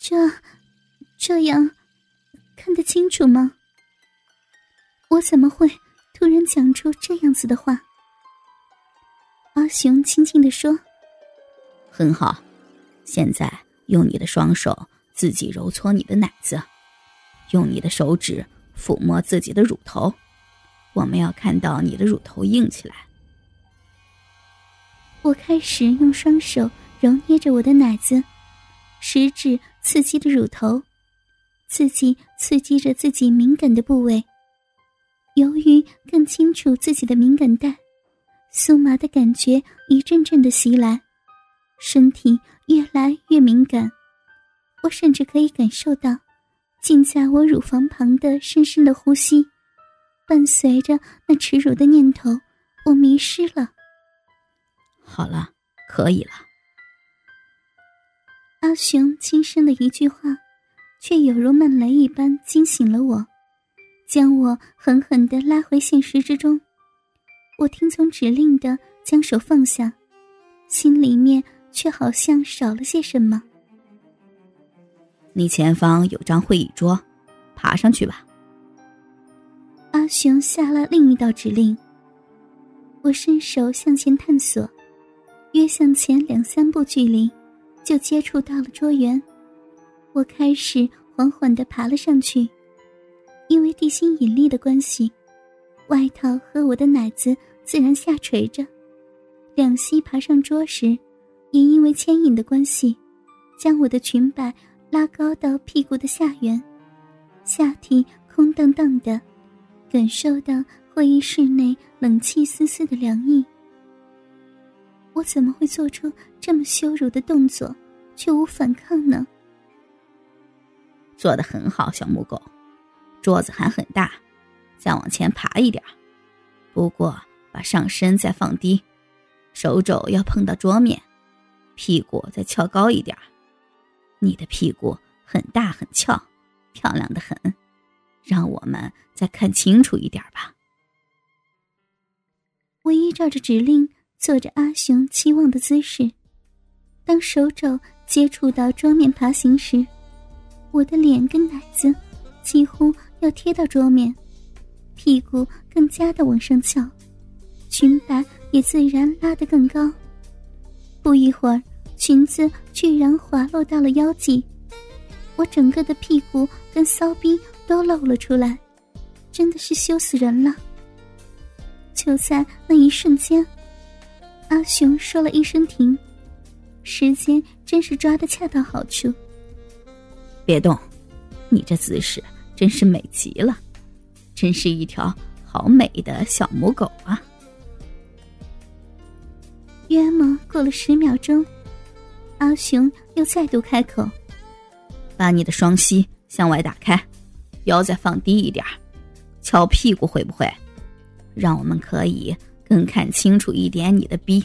这样看得清楚吗？我怎么会突然讲出这样子的话？阿雄轻轻地说： 很好，现在用你的双手自己揉搓你的奶子，用你的手指抚摸自己的乳头，我们要看到你的乳头硬起来。 我开始用双手揉捏着我的奶子，食指刺激着乳头，自己刺激着自己敏感的部位。由于更清楚自己的敏感带，酥麻的感觉一阵阵的袭来，身体越来越敏感。我甚至可以感受到浸在我乳房旁的深深的呼吸，伴随着那耻辱的念头，我迷失了。 好了，可以了。 阿雄轻声的一句话，却有如闷雷一般惊醒了我，将我狠狠地拉回现实之中。我听从指令的将手放下，心里面却好像少了些什么。 你前方有张会议桌，爬上去吧。 阿雄下了另一道指令。我伸手向前探索，约向前2-3步距离，就接触到了桌缘。我开始缓缓地爬了上去，因为地心引力的关系，外套和我的奶子自然下垂着。两膝爬上桌时，也因为牵引的关系，将我的裙摆拉高到屁股的下缘，下体空荡荡的，感受到会议室内冷气丝丝的凉意。我怎么会做出这么羞辱的动作，却无反抗呢？ 做得很好，小母狗，桌子还很大，再往前爬一点，不过把上身再放低，手肘要碰到桌面，屁股再翘高一点。你的屁股很大很翘，漂亮得很，让我们再看清楚一点吧。 我依照着指令做着阿雄期望的姿势，当手肘接触到桌面爬行时，我的脸跟奶子几乎要贴到桌面，屁股更加的往上翘，裙摆也自然拉得更高。不一会儿，裙子居然滑落到了腰际，我整个的屁股跟骚逼都露了出来，真的是羞死人了。就在那一瞬间，阿雄说了一声停，时间真是抓得恰到好处。 别动，你这姿势真是美极了，真是一条好美的小母狗啊。 约莫过了10秒钟，阿雄又再度开口： 把你的双膝向外打开，腰再放低一点，翘屁股会不会？让我们可以更看清楚一点你的逼。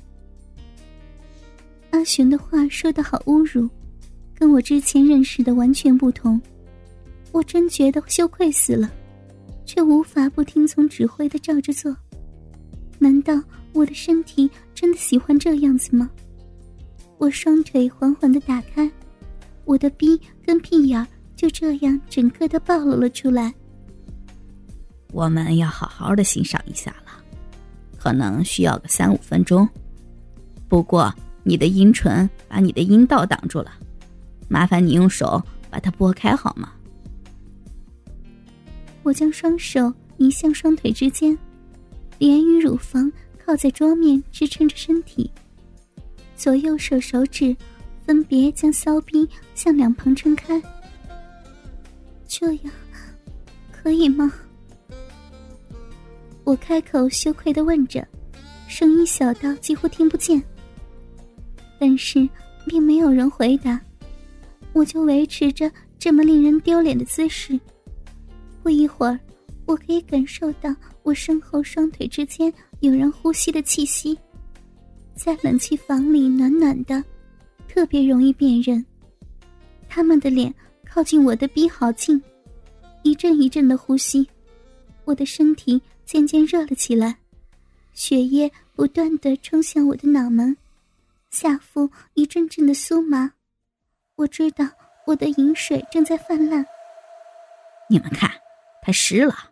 阿雄的话说得好侮辱，跟我之前认识的完全不同。我真觉得羞愧死了，却无法不听从指挥的照着做。难道我的身体真的喜欢这样子吗？我双腿缓缓地打开，我的逼跟屁眼就这样整个都暴露了出来。 我们要好好的欣赏一下了，可能需要个3-5分钟。不过你的阴唇把你的阴道挡住了，麻烦你用手把它拨开好吗？ 我将双手移向双腿之间，脸与乳房靠在桌面支撑着身体，左右手手指分别将骚逼向两旁撑开。这样可以吗？我开口羞愧地问着，声音小到几乎听不见。但是并没有人回答，我就维持着这么令人丢脸的姿势。不一会儿，我可以感受到我身后双腿之间有人呼吸的气息，在冷气房里暖暖的，特别容易辨认。他们的脸靠近我的逼好近，一阵一阵的呼吸，我的身体渐渐热了起来，血液不断地冲向我的脑门，下腹一阵阵的酥麻。我知道我的饮水正在泛滥。 你们看，它湿了。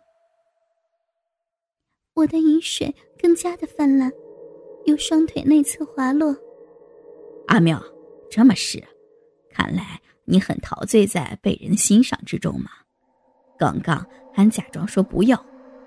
我的饮水更加的泛滥，由双腿内侧滑落。 阿妙，这么湿，看来你很陶醉在被人欣赏之中嘛。刚刚还假装说不要。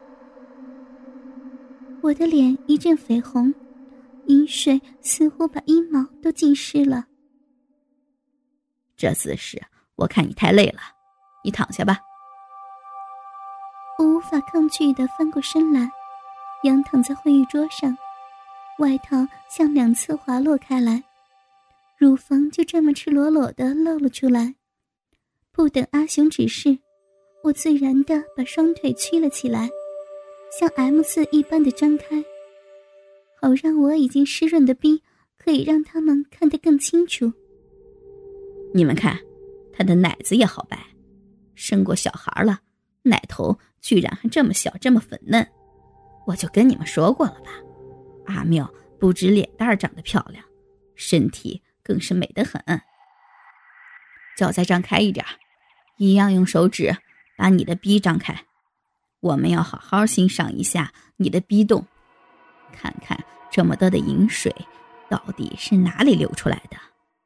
我的脸一阵绯红，饮水似乎把阴毛都浸湿了。 这姿势我看你太累了，你躺下吧。 我无法抗拒地翻过身来，仰躺在会议桌上，外套向两侧滑落开来，乳房就这么赤裸裸地露了出来。不等阿雄指示，我自然地把双腿曲了起来，像 M 字一般的张开，好让我已经湿润的逼可以让他们看得更清楚。 你们看，他的奶子也好白，生过小孩了，奶头居然还这么小这么粉嫩。我就跟你们说过了吧，阿妙不止脸蛋长得漂亮，身体更是美得很。脚再张开一点，一样用手指把你的逼张开，我们要好好欣赏一下你的逼洞，看看这么多的饮水到底是哪里流出来的。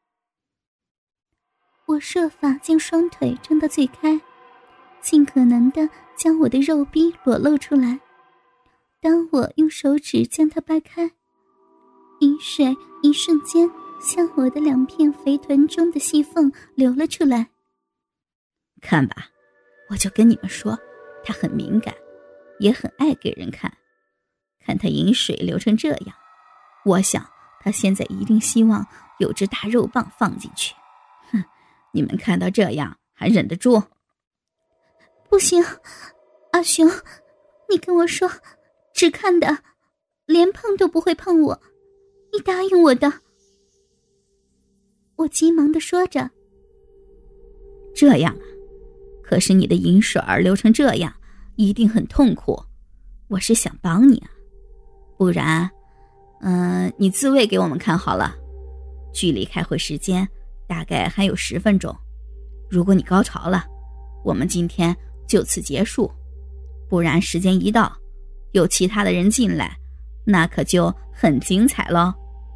我设法将双腿张到最开，尽可能地将我的肉逼裸露出来。当我用手指将它掰开，饮水一瞬间向我的两片肥臀中的细缝流了出来。 看吧，我就跟你们说，他很敏感，也很爱给人看。看他饮水流成这样，我想他现在一定希望有只大肉棒放进去。哼，你们看到这样还忍得住？ 不行，阿雄，你跟我说只看的，连碰都不会碰我，你答应我的。我急忙地说着。 这样啊，可是你的饮水儿流成这样，一定很痛苦。我是想帮你啊，不然，你自慰给我们看好了。距离开会时间大概还有10分钟，如果你高潮了，我们今天就此结束。不然时间一到，有其他的人进来，那可就很精彩咯。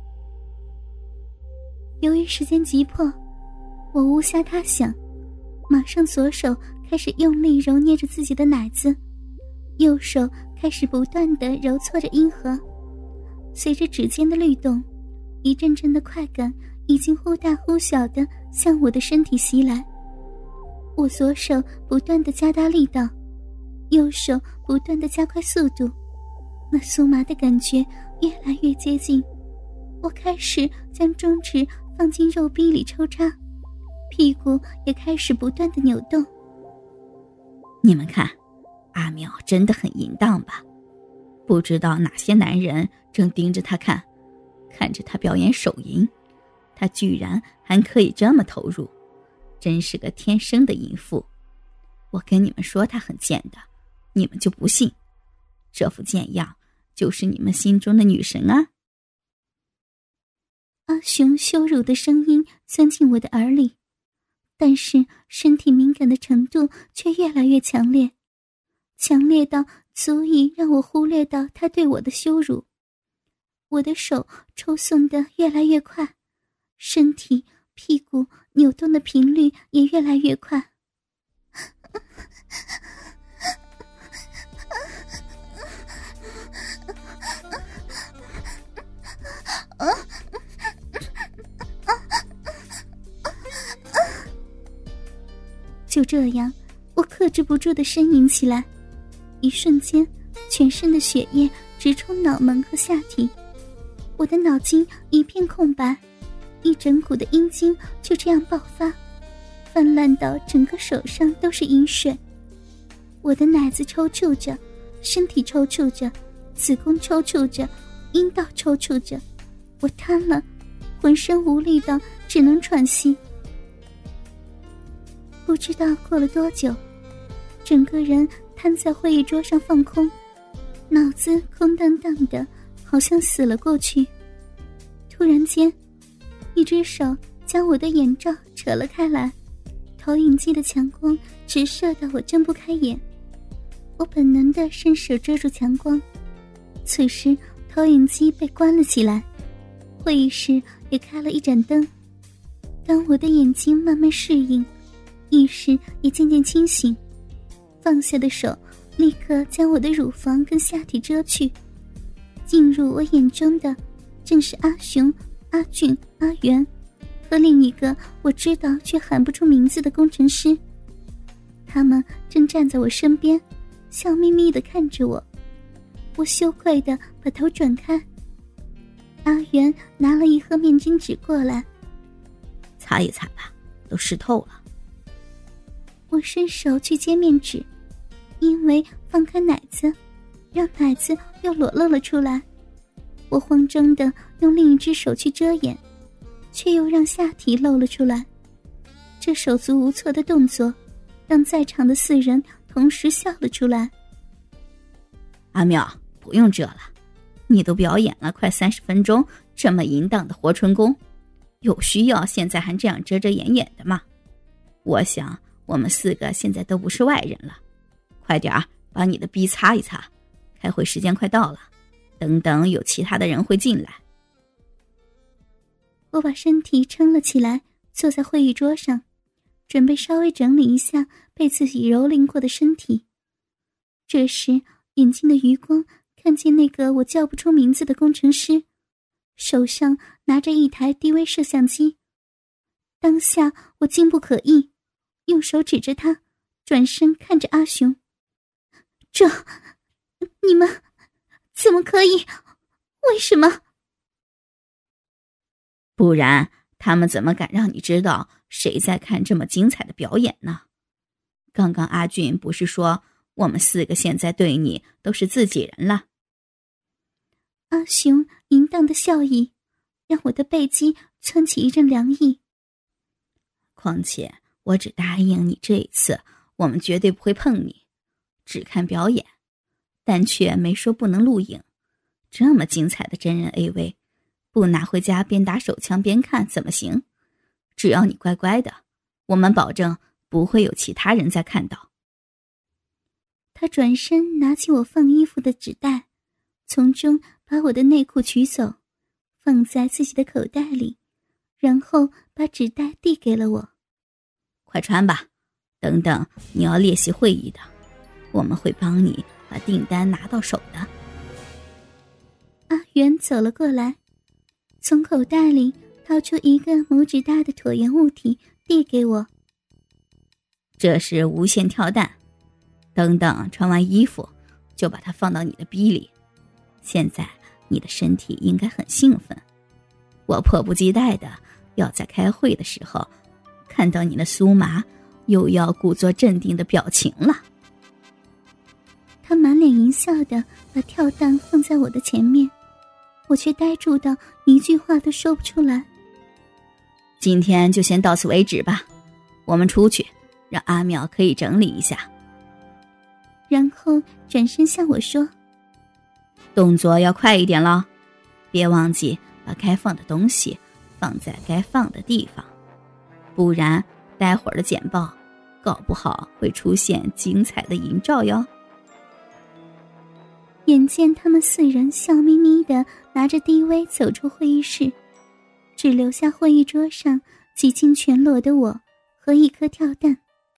由于时间急迫，我无暇他想，马上左手开始用力揉捏着自己的奶子，右手开始不断地揉搓着阴核。随着指尖的律动，一阵阵的快感已经忽大忽小地向我的身体袭来。我左手不断地加大力道，右手不断地加快速度，那酥麻的感觉越来越接近。我开始将中指放进肉壁里抽插，屁股也开始不断地扭动。 你们看，阿妙真的很淫荡吧？不知道哪些男人正盯着他看，看着他表演手淫，他居然还可以这么投入，真是个天生的淫妇。我跟你们说他很贱的，你们就不信，这副贱样就是你们心中的女神啊。 阿雄羞辱的声音钻进我的耳里，但是身体敏感的程度却越来越强烈，强烈到足以让我忽略到他对我的羞辱。我的手抽送得越来越快，身体屁股扭动的频率也越来越快。就这样，我克制不住地呻吟起来，一瞬间全身的血液直冲脑门和下体，我的脑筋一片空白，一整股的阴茎就这样爆发，泛滥到整个手上都是饮水。我的奶子抽搐着，身体抽搐着，子宫抽搐着，阴道抽搐着，我瘫了，浑身无力到只能喘息。不知道过了多久，整个人瘫在会议桌上放空，脑子空荡荡的，好像死了过去。突然间，一只手将我的眼罩扯了开来， 投影机的强光直射到我睁不开眼，我本能地伸手遮住强光。此时投影机被关了起来，会议室也开了一盏灯。当我的眼睛慢慢适应，意识也渐渐清醒，放下的手立刻将我的乳房跟下体遮去。进入我眼中的正是阿雄、阿俊、阿元和另一个我知道却喊不出名字的工程师。他们正站在我身边，笑眯眯地看着我。我羞愧地把头转开。阿元拿了一盒面巾纸过来， 擦一擦吧，都湿透了。 我伸手去接面纸，因为放开奶子，让奶子又裸露了出来。我慌张地用另一只手去遮掩，却又让下体露了出来。这手足无措的动作让在场的4人同时笑了出来。 阿妙，不用遮了，你都表演了快30分钟这么淫荡的活春宫，有需要现在还这样遮遮掩掩的吗？我想我们4个现在都不是外人了，快点把你的逼擦一擦，开会时间快到了，等等有其他的人会进来。 我把身体撑了起来，坐在会议桌上，准备稍微整理一下被自己蹂躏过的身体。这时眼睛的余光看见那个我叫不出名字的工程师，手上拿着一台 DV 摄像机。当下我惊不可抑，用手指着他，转身看着阿雄。你们怎么可以？为什么？ 不然他们怎么敢让你知道谁在看这么精彩的表演呢？刚刚阿俊不是说我们4个现在对你都是自己人了？ 阿雄淫荡的笑意让我的背肌窜起一阵凉意。 况且我只答应你这一次我们绝对不会碰你，只看表演，但却没说不能录影。这么精彩的真人 AV， 不拿回家边打手枪边看怎么行？只要你乖乖的，我们保证不会有其他人再看到。 他转身拿起我放衣服的纸袋，从中把我的内裤取走，放在自己的口袋里，然后把纸袋递给了我。 快穿吧，等等你要列席会议的，我们会帮你把订单拿到手的。 阿元走了过来，从口袋里掏出一个拇指大的椭圆物体递给我。 这是无线跳蛋，等等穿完衣服就把它放到你的逼里。现在你的身体应该很兴奋，我迫不及待的要在开会的时候看到你的酥麻又要故作镇定的表情了。 他满脸淫笑的把跳蛋放在我的前面，我却呆住到一句话都说不出来。 今天就先到此为止吧，我们出去让阿淼可以整理一下。 然后转身向我说， 动作要快一点了，别忘记把该放的东西放在该放的地方，不然待会儿的简报搞不好会出现精彩的淫照哟。 眼见他们4人笑眯眯地拿着 DV 走出会议室，只留下会议桌上几近全裸的我和一颗跳蛋。